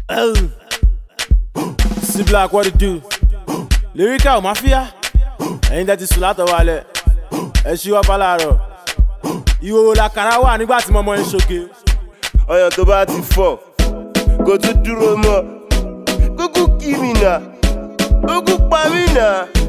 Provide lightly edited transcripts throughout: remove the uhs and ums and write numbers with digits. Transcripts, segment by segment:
See Black, what it do? Lyrical Mafia. Ẹ̀yin tẹ́ ti sùn látọwọ́ alẹ́. Ẹ ṣíwọ́ pálárọ̀. Ìwòwò làkàrà wà nígbà tí mọ́mọ́ ń ṣoge. Ọyàn tó bá ti fọ́, kò tún dúró mọ́. Kúkú kí mi nà, kúkú pa mí nà.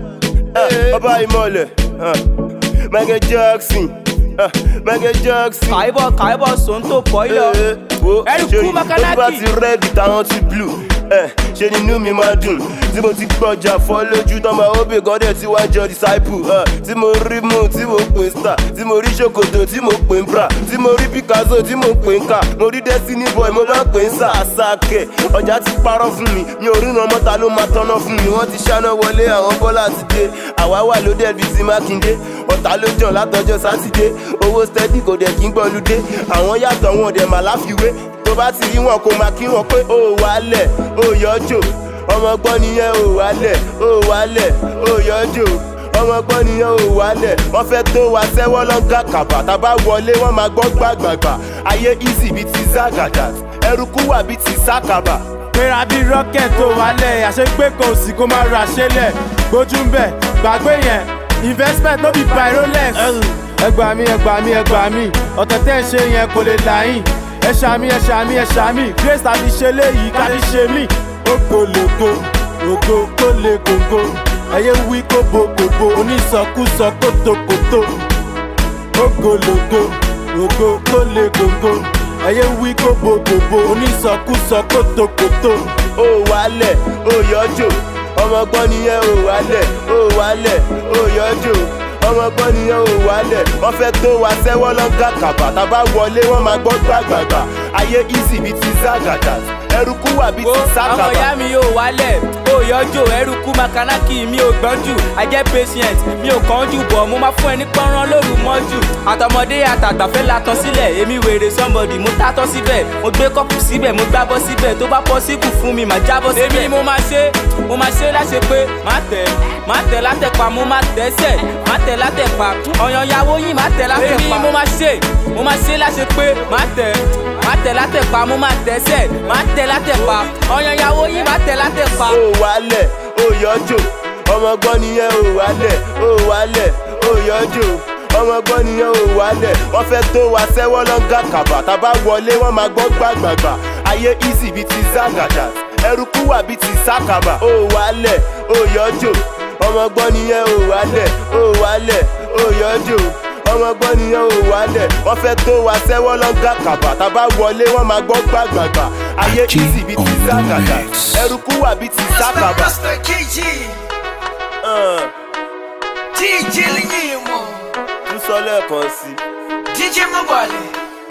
Ọba ìmọ̀lẹ̀, Michael Jackson. Michael Jackson. Kàìbọ̀ Sonto Boilo. Ẹ̀rùkú Makanaki. Tó bá ti red táwọn ti blue. Ṣé nínú mi máa dùn? Tí mo ti gbọ́jà fọ́ lójú tán máa ó bè gọ́dẹ̀ tí wá jọ disciple. Tí mo rí mú tí mo pè star. Tí mo rí ṣòkòtò tí mo pè ń bra. Tí mo rí Picasso tí mo pè ń kà. Mo rí Destiny Boy mo máa pè ń sàṣàkẹ́. Ọjà ti parọ́ fún mi. Mi ò ríran mọ́ta ló máa tọ́nà fún mi. Wọ́n ti ṣáná wọlé àwọn Bọ́lá ti dé. Àwa wà ló dẹ̀ bí ti Mákindé. Ọ̀tá ló jàn látọjọ́ Sátidé. Owó steady kò dẹ̀ kí ń gbọ́ludé. Àwọn yàtọ̀ wọn dẹ̀ mà láfiwé. Tó bá ti rí wọn kó máa kí wọn pé ó wálẹ̀ ó yọjò ọmọ gbọ́n nìyẹn ó wálẹ̀ ó wálẹ̀ ó yọjò ọmọ gbọ́n nìyẹn ó wálẹ̀ wọ́n fẹ́ tó wa sẹ́wọ́ lọ́gà kàbà tábà wọlé wọ́n máa gbọ́ gbàgbàgbà ayé easy bíi ti Zagada ẹrùkú wà bíi ti Sakaba. Péra bí rocket tó wálẹ̀ àṣegbé kan òsì kó máa ra ṣẹlẹ̀ gbójú ń bẹ̀ gbàgbé yẹn investment no be by Rolex. Ẹ gbà mí ọ̀tẹ̀ tẹ́ ń ṣe yẹn kò lè là yín. Ẹ ṣàmì grace tàbí ṣe léyìí kábí ṣe mí. Ògològo ògo tó le gògó ẹyẹ wí kó bòbòbò onísọkúsọ kótókótó. Ògològo ògo tó le gògó ẹyẹ wí kó bòbòbò onísọkúsọ kótókótó. Ó wálẹ̀ ó yọjò ọmọ gbọ́n nìyẹn ó wálẹ̀ ó wálẹ̀ ó yọjò ọmọ gbọ́n nìyẹn ò wálẹ̀ wọ́n fẹ́ tó wa sẹ́wọ́ lọ́gà kàbà tábà wọlé wọ́n máa gbọ́ gbàgbàgbà ayé easy bíi ti Zagada ẹrùkú wà bíi ti Sakaba. Àwọn ìyá mi yóò wálẹ̀ ó yọjò ẹrùkú Makanaki mi ò gbọ́n jù I get patient mi ò kàn jù bọ̀ mo máa fún ẹni pọ́nrán lóru mọ́jú àtọmọdé àtàgbà fẹ́ latọ́ sílẹ̀ èmi wèrè somebody mo tátọ́ síbẹ̀ mo gbé kọ́pù síbẹ̀ mo gbábọ́ síbẹ̀ tó bá pọ́síbù fún mi màá jábọ́ síbẹ̀. Èmi ni mo máa ṣe láṣẹ pé má tẹ̀ látẹ̀pa mo má tẹ̀sẹ̀ má tẹ̀ látẹ̀pa ọ̀yàn ìyàwó yìí má tẹ̀ látẹ̀pa. Èmi ni mo máa ṣe láṣẹ pé má tẹ̀ látẹ̀pa mo má tẹ̀sẹ̀ má tẹ̀ látẹ̀pa ọ̀yàn ìyàwó yìí má tẹ̀ látẹ̀pa. Ó wálẹ̀ ó yọjò ọmọ gbọ́n nìyẹn ó wálẹ̀ ó yọjò ọmọ gbọ́n nìyẹn ó wálẹ̀ wọ́n fẹ́ tó wa sẹ́wọ́ lọ́gà kàbà tábà wọlé wọ́n máa gbọ́ gbàgbàgbà ayé easy bíi ti Zagada ẹrùkú wà bíi ti Sakaba. Ó wálẹ̀ ó yọjò ọmọ gbọ́n nìyẹn ó wálẹ̀ ó yọjò ọmọ gbọ́n nìyẹn ò wálẹ̀ wọ́n fẹ́ tó wa sẹ́wọ́ lọ́gà kàbà tábà wọlé wọ́n máa gbọ́ gbàgbàgbà ayé easy bíi ti Zagada ẹrùkú wà bíi ti Sakaba. Tún sọ lẹ́ẹ̀kan sí. DJ Mobile.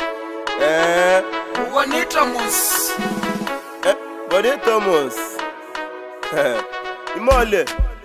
Bọ̀dé Thomas. Bọ̀dé Thomas. Ìmọ̀lẹ̀.